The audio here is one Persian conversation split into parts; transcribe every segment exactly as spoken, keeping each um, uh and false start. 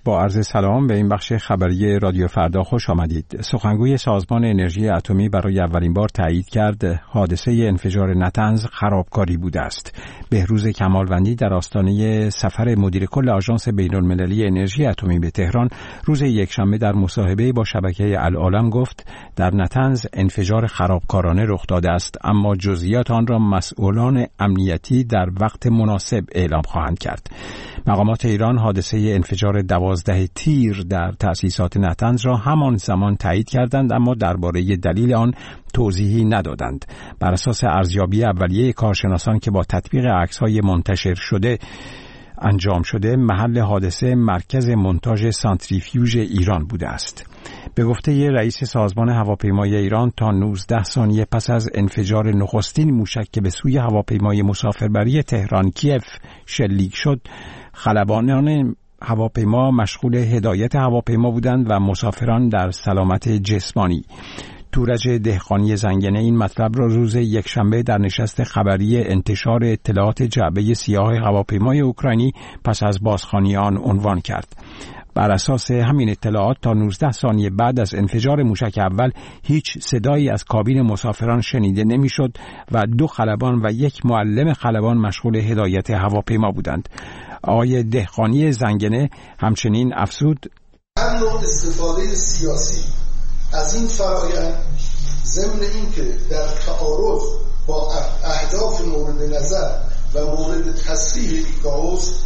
با عرض سلام به این بخش خبری رادیو فردا خوش آمدید. سخنگوی سازمان انرژی اتمی برای اولین بار تایید کرد حادثه انفجار نتنز خرابکاری بوده است. بهروز کمالوندی در آستانه سفر مدیر کل آژانس بین‌المللی انرژی اتمی به تهران روز یکشنبه در مصاحبه با شبکه العالم گفت در نتنز انفجار خرابکارانه رخ داده است، اما جزئیات آن را مسئولان امنیتی در وقت مناسب اعلام خواهند کرد. مقامات ایران حادثه انفجار دوازده تیر در تأسیسات نتنز را همان زمان تایید کردند، اما درباره دلیل آن توضیحی ندادند. بر اساس ارزیابی اولیه کارشناسان که با تطبیق عکس‌های منتشر شده انجام شده، محل حادثه مرکز مونتاژ سانتریفیوژ ایران بوده است. به گفته رئیس سازمان هواپیمایی ایران تا نوزده ثانیه پس از انفجار نخستین موشک که به سوی هواپیمای مسافربری تهران کیف شلیک شد، خلبانان هواپیما مشغول هدایت هواپیما بودند و مسافران در سلامت جسمانی. تورج دهقانی زنگنه این مطلب را روز یکشنبه در نشست خبری انتشار اطلاعات جعبه سیاه هواپیمای اوکراینی پس از بازخوانی آن عنوان کرد. بر اساس همین اطلاعات تا نوزده ثانیه بعد از انفجار موشک اول هیچ صدایی از کابین مسافران شنیده نمیشد و دو خلبان و یک معلم خلبان مشغول هدایت هواپیما بودند. آقای دهقانی زنگنه همچنین افزود: هر نوع استفاده سیاسی از این فرآیند ضمن اینکه در تعارض با اهداف مورد نظر و مورد تصریح ایکائوس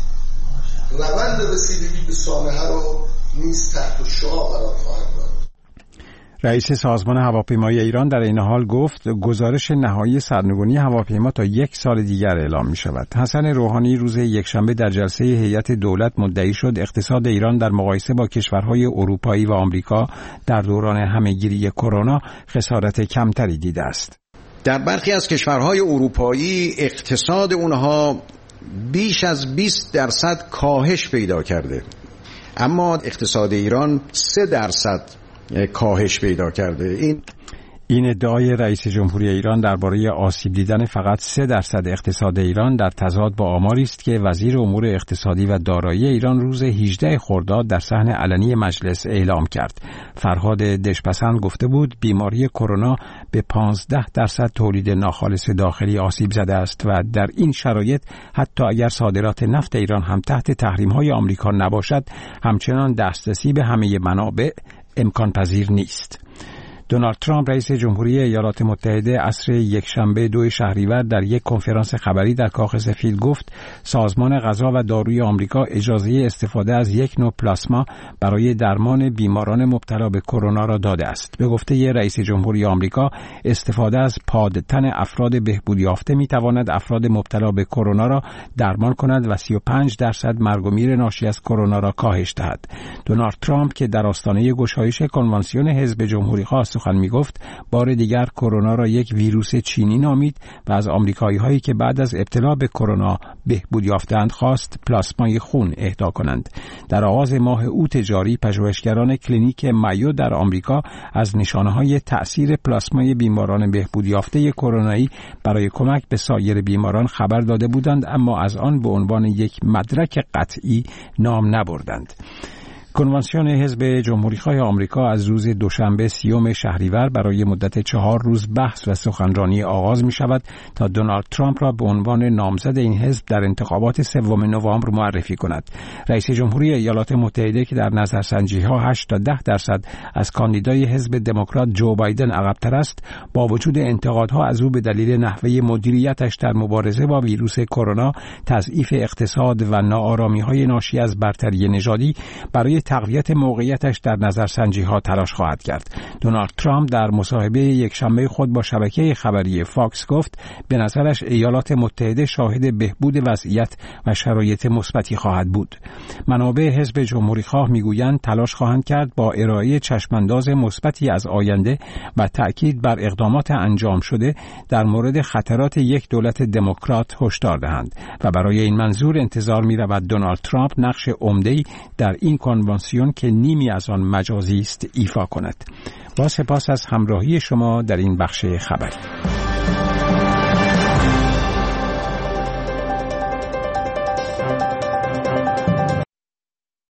روند رسیدگی به سانحه را نیز تحت شعاع قرار خواهد داد. رئیس سازمان هواپیمایی ایران در این حال گفت گزارش نهایی سرنگونی هواپیما تا یک سال دیگر اعلام می شود. حسن روحانی روز یکشنبه در جلسه هیئت دولت مدعی شد اقتصاد ایران در مقایسه با کشورهای اروپایی و آمریکا در دوران همهگیری کرونا خسارت کمتری دیده است. در برخی از کشورهای اروپایی اقتصاد اونها بیش از بیست درصد کاهش پیدا کرده، اما اقتصاد ایران سه درصد کاهش پیدا کرده. این این ادعای رئیس جمهوری ایران درباره آسیب دیدن فقط سه درصد اقتصاد ایران در تضاد با آماری است که وزیر امور اقتصادی و دارایی ایران روز هجدهم خرداد در صحن علنی مجلس اعلام کرد. فرهاد دشپسند گفته بود بیماری کرونا به پانزده درصد تولید ناخالص داخلی آسیب زده است و در این شرایط حتی اگر صادرات نفت ایران هم تحت تحریم‌های آمریکا نباشد، همچنان دسترسی به همه منابع امکان پذیر نیست. دونالد ترامپ رئیس جمهوری ایالات متحده عصر یکشنبه دو شهریور در یک کنفرانس خبری در کاخ سفید گفت سازمان غذا و داروی آمریکا اجازه استفاده از یک نوع پلاسما برای درمان بیماران مبتلا به کرونا را داده است. به گفته رئیس جمهوری آمریکا استفاده از پادتن افراد بهبود یافته می تواند افراد مبتلا به کرونا را درمان کند و سی و پنج درصد مرگ و میر ناشی از کرونا را کاهش دهد. دونالد ترامپ که در آستانه گشایش کنوانسیون حزب جمهوری‌خواه سخن میگفت بار دیگر کرونا را یک ویروس چینی نامید و از آمریکایی‌هایی که بعد از ابتلا به کرونا بهبود یافتند خواست پلاسمای خون اهدا کنند. در آغاز ماه اوت جاری پژوهشگران کلینیک مایو در آمریکا از نشانه‌های تأثیر پلاسمای بیماران بهبود یافته کرونایی برای کمک به سایر بیماران خبر داده بودند، اما از آن به عنوان یک مدرک قطعی نام نبردند. کنوانسیون حزب جمهوری‌خواه آمریکا از روز دوشنبه سیوم شهریور برای مدت چهار روز بحث و سخنرانی آغاز می شود تا دونالد ترامپ را به عنوان نامزد این حزب در انتخابات سوم نوامبر معرفی کند. رئیس جمهوری ایالات متحده که در نظرسنجی‌ها هشت تا ده درصد از کاندیدای حزب دموکرات جو بایدن عقب‌تر است، با وجود انتقادها از او به دلیل نحوه مدیریتش در مبارزه با ویروس کرونا، تضعیف اقتصاد و ناآرامی‌های ناشی از برتری نژادی، برای تقویت موقعیتش در نظرسنجی‌ها تلاش خواهد کرد. دونالد ترامپ در مصاحبه یکشنبه خود با شبکه خبری فاکس گفت به نظرش ایالات متحده شاهد بهبود وضعیت و شرایط مثبتی خواهد بود. منابع حزب جمهوری‌خواه میگویند تلاش خواهند کرد با ارائه چشمانداز مثبتی از آینده و تأکید بر اقدامات انجام شده در مورد خطرات یک دولت دموکرات هشدار دهند و برای این منظور انتظار می‌رود دونالد ترامپ نقش عمده‌ای در این کنوانسیون که نیمی از آن مجازی است ایفا کند. با سپاس از همراهی شما در این بخش خبری.